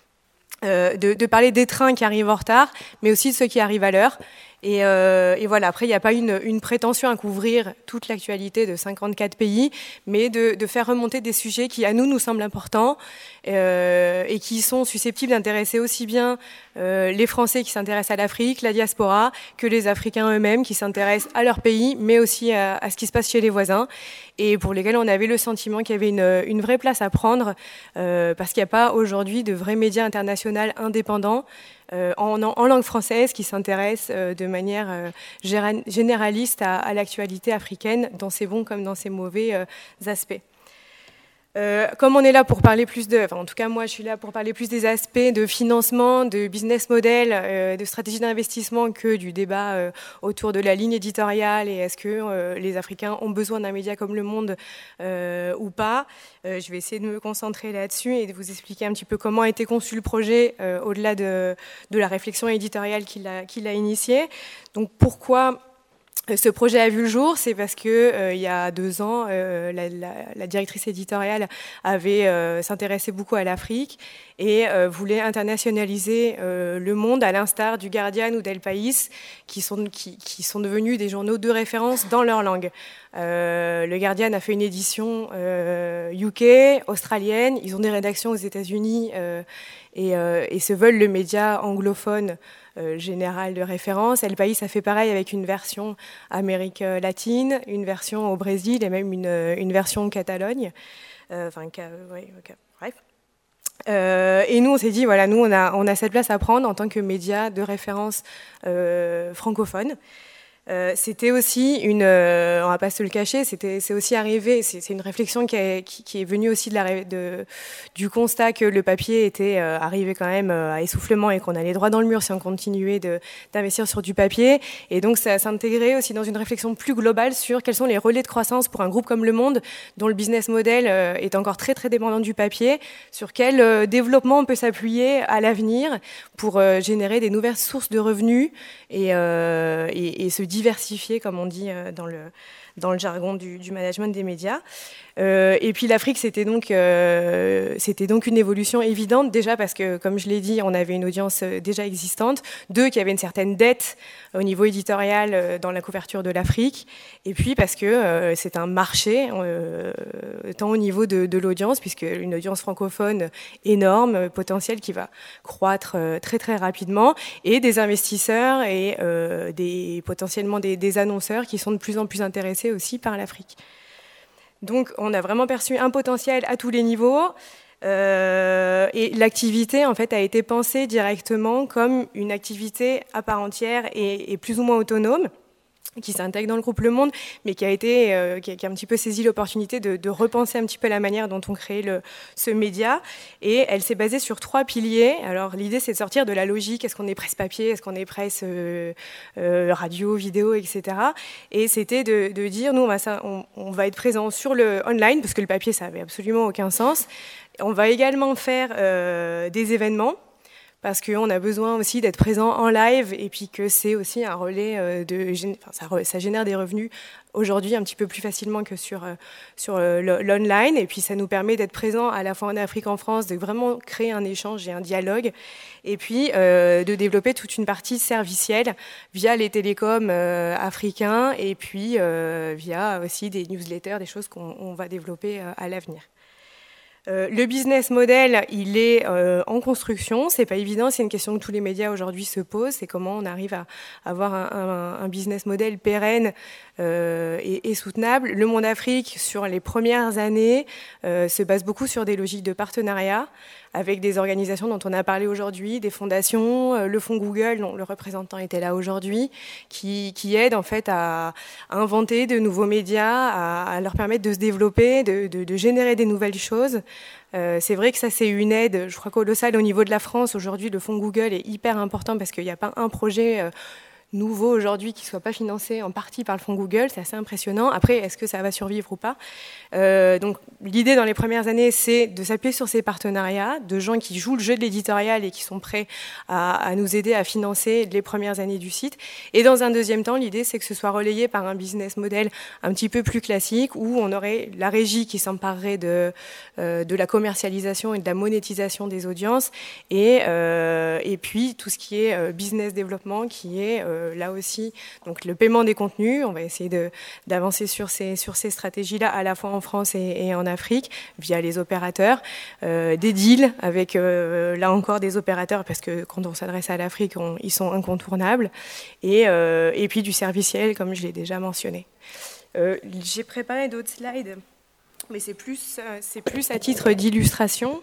euh, de, de parler des trains qui arrivent en retard, mais aussi de ceux qui arrivent à l'heure. Et, euh, et voilà, après, il n'y a pas une, une prétention à couvrir toute l'actualité de cinquante-quatre pays, mais de, de faire remonter des sujets qui, à nous, nous semblent importants euh, et qui sont susceptibles d'intéresser aussi bien euh, les Français qui s'intéressent à l'Afrique, la diaspora, que les Africains eux-mêmes qui s'intéressent à leur pays, mais aussi à, à ce qui se passe chez les voisins, et pour lesquels on avait le sentiment qu'il y avait une, une vraie place à prendre, euh, parce qu'il n'y a pas aujourd'hui de vrais médias internationaux indépendants, Euh, en, en langue française qui s'intéresse euh, de manière euh, généraliste à, à l'actualité africaine, dans ses bons comme dans ses mauvais euh, aspects. Euh, comme on est là pour parler plus de, enfin en tout cas moi je suis là pour parler plus des aspects de financement, de business model, euh, de stratégie d'investissement que du débat euh, autour de la ligne éditoriale et est-ce que euh, les Africains ont besoin d'un média comme Le Monde euh, ou pas. Euh, je vais essayer de me concentrer là-dessus et de vous expliquer un petit peu comment a été conçu le projet euh, au-delà de, de la réflexion éditoriale qu'il a, qu'il a initiée. Donc pourquoi ce projet a vu le jour, c'est parce que euh, il y a deux ans, euh, la, la, la directrice éditoriale avait euh, s'intéressé beaucoup à l'Afrique et euh, voulait internationaliser euh, Le Monde, à l'instar du Guardian ou d'El País, qui sont qui, qui sont devenus des journaux de référence dans leur langue. Euh, le Guardian a fait une édition euh, U K, australienne. Ils ont des rédactions aux États-Unis euh, et, euh, et se veulent le média anglophone Euh, général de référence. El País a fait pareil avec une version Amérique latine, une version au Brésil et même une, une version en Catalogne. Euh, enfin, ouais, okay, bref. Euh, et nous, on s'est dit, voilà, nous, on a, on a cette place à prendre en tant que média de référence euh, francophone. Euh, c'était aussi une, euh, on va pas se le cacher, c'était, c'est aussi arrivé, c'est, c'est une réflexion qui est, qui, qui est venue aussi de la, de, du constat que le papier était euh, arrivé quand même euh, à essoufflement et qu'on allait droit dans le mur si on continuait de, d'investir sur du papier. Et donc ça s'intégrait aussi dans une réflexion plus globale sur quels sont les relais de croissance pour un groupe comme Le Monde, dont le business model euh, est encore très très dépendant du papier, sur quel euh, développement on peut s'appuyer à l'avenir pour euh, générer des nouvelles sources de revenus et, euh, et, et se diversifier, comme on dit dans le, dans le jargon du, du management des médias. Euh, et puis l'Afrique, c'était donc, euh, c'était donc une évolution évidente, déjà parce que, comme je l'ai dit, on avait une audience déjà existante, deux, qui avait une certaine dette au niveau éditorial euh, dans la couverture de l'Afrique, et puis parce que euh, c'est un marché, euh, tant au niveau de, de l'audience, puisque une audience francophone énorme, potentielle, qui va croître euh, très très rapidement, et des investisseurs et euh, des, potentiellement des, des annonceurs qui sont de plus en plus intéressés aussi par l'Afrique. Donc, on a vraiment perçu un potentiel à tous les niveaux euh, et l'activité, en fait, a été pensée directement comme une activité à part entière et, et plus ou moins autonome, qui s'intègre dans le groupe Le Monde, mais qui a été, euh, qui, a, qui a un petit peu saisi l'opportunité de, de repenser un petit peu la manière dont on crée le, ce média. Et elle s'est basée sur trois piliers. Alors l'idée, c'est de sortir de la logique. Est-ce qu'on est presse papier? Est-ce qu'on est presse euh, euh, radio, vidéo, et cetera. Et c'était de, de dire, nous, on va, ça, on, on va être présent sur le online, parce que le papier, ça avait absolument aucun sens. On va également faire euh, des événements, parce qu'on a besoin aussi d'être présent en live et puis que c'est aussi un relais de... Enfin, ça, ça génère des revenus aujourd'hui un petit peu plus facilement que sur, sur l'online. Et puis ça nous permet d'être présent à la fois en Afrique, en France, de vraiment créer un échange et un dialogue. Et puis euh, de développer toute une partie servicielle via les télécoms euh, africains et puis euh, via aussi des newsletters, des choses qu'on on va développer euh, à l'avenir. Euh, le business model, il est euh, en construction. C'est pas évident. C'est une question que tous les médias aujourd'hui se posent. C'est comment on arrive à avoir un, un, un business model pérenne euh, et, et soutenable. Le Monde Afrique, sur les premières années, euh, se base beaucoup sur des logiques de partenariat avec des organisations dont on a parlé aujourd'hui, des fondations, euh, le fonds Google, dont le représentant était là aujourd'hui, qui, qui aident en fait à, à inventer de nouveaux médias, à, à leur permettre de se développer, de, de, de générer des nouvelles choses. Euh, c'est vrai que ça, c'est une aide, je crois, colossale au niveau de la France. Aujourd'hui, le fonds Google est hyper important parce qu'il n'y a pas un projet euh, nouveau aujourd'hui qui ne soit pas financé en partie par le fonds Google. C'est assez impressionnant. Après, est-ce que ça va survivre ou pas? euh, Donc, l'idée dans les premières années, c'est de s'appuyer sur ces partenariats, de gens qui jouent le jeu de l'éditorial et qui sont prêts à, à nous aider à financer les premières années du site. Et dans un deuxième temps, l'idée, c'est que ce soit relayé par un business model un petit peu plus classique où on aurait la régie qui s'emparerait de, euh, de la commercialisation et de la monétisation des audiences et, euh, et puis tout ce qui est euh, business développement qui est euh, là aussi, donc le paiement des contenus, on va essayer de, d'avancer sur ces, sur ces stratégies-là à la fois en France et, et en Afrique via les opérateurs, euh, des deals avec euh, là encore des opérateurs parce que quand on s'adresse à l'Afrique, on, ils sont incontournables et, euh, et puis du serviciel comme je l'ai déjà mentionné. Euh, j'ai préparé d'autres slides, mais c'est plus, c'est plus à titre d'illustration.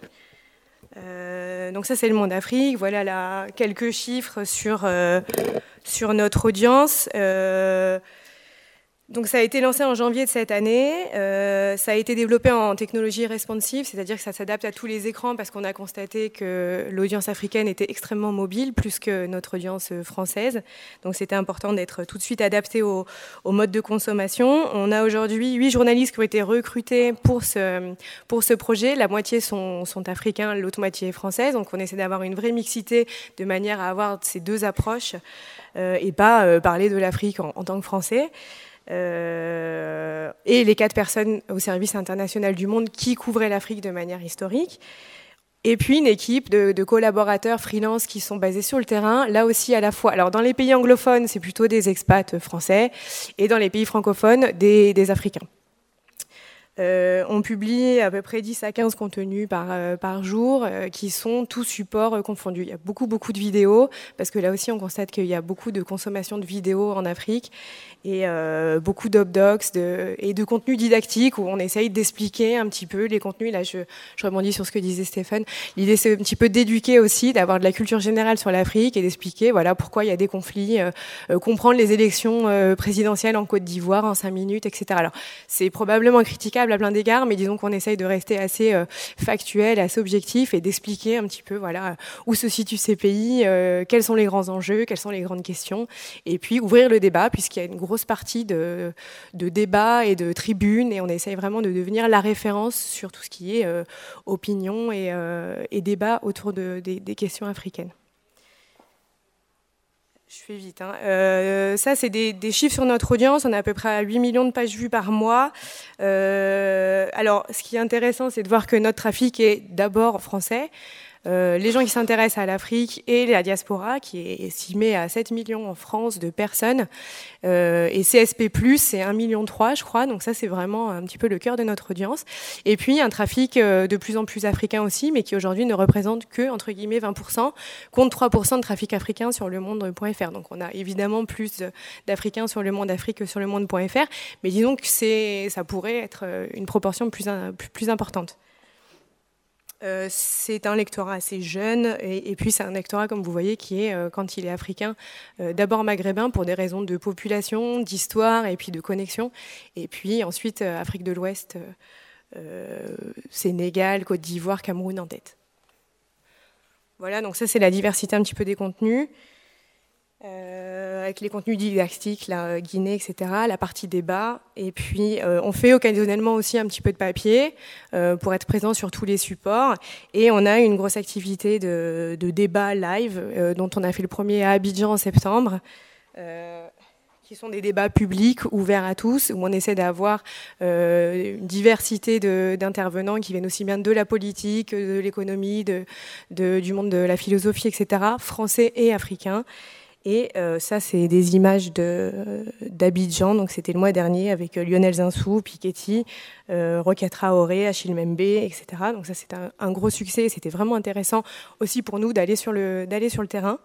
Euh, donc ça c'est le Monde Afrique, voilà là, quelques chiffres sur, euh, sur notre audience. Euh, donc ça a été lancé en janvier de cette année, euh, ça a été développé en technologie responsive, c'est-à-dire que ça s'adapte à tous les écrans parce qu'on a constaté que l'audience africaine était extrêmement mobile, plus que notre audience française. Donc c'était important d'être tout de suite adapté au, au mode de consommation. On a aujourd'hui huit journalistes qui ont été recrutés pour ce, pour ce projet. La moitié sont, sont africains, l'autre moitié est française. Donc on essaie d'avoir une vraie mixité de manière à avoir ces deux approches euh, et pas euh, parler de l'Afrique en, en tant que Français. Euh, et les quatre personnes au service international du monde qui couvraient l'Afrique de manière historique. Et puis une équipe de, de collaborateurs freelance qui sont basés sur le terrain, là aussi à la fois. Alors dans les pays anglophones, c'est plutôt des expats français, et dans les pays francophones, des, des Africains. Euh, on publie à peu près dix à quinze contenus par, euh, par jour euh, qui sont tous supports euh, confondus. Il y a beaucoup, beaucoup de vidéos parce que là aussi, on constate qu'il y a beaucoup de consommation de vidéos en Afrique et euh, beaucoup d'obdocs de, et de contenus didactiques où on essaye d'expliquer un petit peu les contenus. Là, je, je rebondis sur ce que disait Stéphane. L'idée, c'est un petit peu d'éduquer aussi, d'avoir de la culture générale sur l'Afrique et d'expliquer voilà, pourquoi il y a des conflits, euh, euh, comprendre les élections euh, présidentielles en Côte d'Ivoire en cinq minutes, et cetera. Alors, c'est probablement critiquable à plein d'égards, mais disons qu'on essaye de rester assez euh, factuel, assez objectif et d'expliquer un petit peu voilà, où se situent ces pays, euh, quels sont les grands enjeux, quelles sont les grandes questions, et puis ouvrir le débat, puisqu'il y a une grosse partie de, de débats et de tribunes, et on essaye vraiment de devenir la référence sur tout ce qui est euh, opinion et, euh, et débat autour de, des, des questions africaines. Je fais vite. Hein. Euh, ça, c'est des, des chiffres sur notre audience. On a à peu près à huit millions de pages vues par mois. Euh, alors, ce qui est intéressant, c'est de voir que notre trafic est d'abord français. Euh, les gens qui s'intéressent à l'Afrique et la diaspora, qui est estimée à sept millions en France de personnes. Euh, et C S P plus, c'est un virgule trois million, je crois. Donc ça, c'est vraiment un petit peu le cœur de notre audience. Et puis, un trafic de plus en plus africain aussi, mais qui aujourd'hui ne représente que, entre guillemets, vingt pour cent, contre trois pour cent de trafic africain sur le monde point F R. Donc on a évidemment plus d'Africains sur le monde Afrique que sur le monde point F R. Mais disons que c'est, ça pourrait être une proportion plus, plus, plus importante. Euh, c'est un lectorat assez jeune et, et puis c'est un lectorat, comme vous voyez, qui est, euh, quand il est africain, euh, d'abord maghrébin pour des raisons de population, d'histoire et puis de connexion. Et puis ensuite, euh, Afrique de l'Ouest, euh, Sénégal, Côte d'Ivoire, Cameroun en tête. Voilà, donc ça c'est la diversité un petit peu des contenus. Euh, avec les contenus didactiques, la Guinée, et cetera, la partie débat. Et puis, euh, on fait occasionnellement aussi un petit peu de papier euh, pour être présent sur tous les supports. Et on a une grosse activité de, de débat live, euh, dont on a fait le premier à Abidjan en septembre, euh, qui sont des débats publics, ouverts à tous, où on essaie d'avoir euh, une diversité de, d'intervenants qui viennent aussi bien de la politique, de l'économie, de, de, du monde de la philosophie, et cetera, français et africains. Et euh, ça, c'est des images de, d'Abidjan, donc c'était le mois dernier avec Lionel Zinsou, Piketty, euh, Roch Traoré, Achille Membe, et cetera. Donc ça, c'est un, un gros succès. C'était vraiment intéressant aussi pour nous d'aller sur le, d'aller sur le terrain.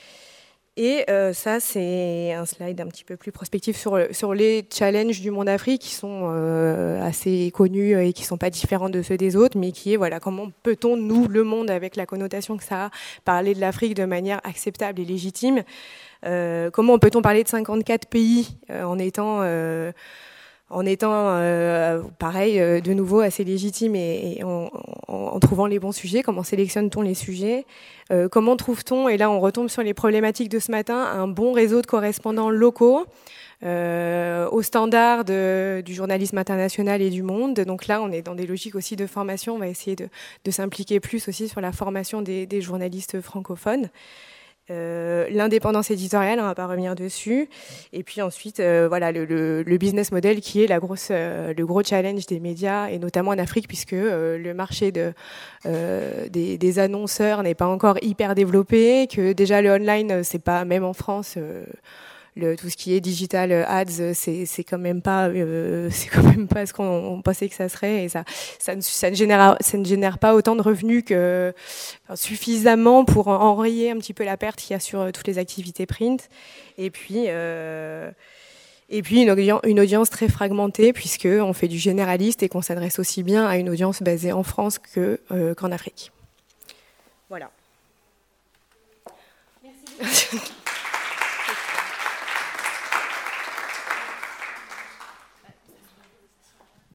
Et euh, ça, c'est un slide un petit peu plus prospectif sur, sur les challenges du monde Afrique qui sont euh, assez connus et qui ne sont pas différents de ceux des autres, mais qui est, voilà, comment peut-on, nous, le monde, avec la connotation que ça a, parler de l'Afrique de manière acceptable et légitime. Euh, comment peut-on parler de cinquante-quatre pays euh, en étant... Euh, en étant, euh, pareil, euh, de nouveau assez légitime et, et en, en, en trouvant les bons sujets. Comment sélectionne-t-on les sujets ? euh, Comment trouve-t-on, et là on retombe sur les problématiques de ce matin, un bon réseau de correspondants locaux euh, aux standards de, du journalisme international et du monde. Donc là, on est dans des logiques aussi de formation. On va essayer de, de s'impliquer plus aussi sur la formation des, des journalistes francophones. Euh, l'indépendance éditoriale, on ne va pas revenir dessus. Et puis ensuite, euh, voilà, le, le, le business model qui est la grosse, euh, le gros challenge des médias, et notamment en Afrique, puisque euh, le marché de, euh, des, des annonceurs n'est pas encore hyper développé, que déjà le online, c'est pas, même en France, euh, le, tout ce qui est digital ads, c'est, c'est quand même pas, euh, c'est quand même pas ce qu'on on pensait que ça serait, et ça, ça ne, ça ne génère, ça ne génère pas autant de revenus que enfin, suffisamment pour enrayer un petit peu la perte qu'il y a sur toutes les activités print. Et puis, euh, et puis une audience, une audience très fragmentée, puisque on fait du généraliste et qu'on s'adresse aussi bien à une audience basée en France que euh, qu'en Afrique. Voilà. Merci.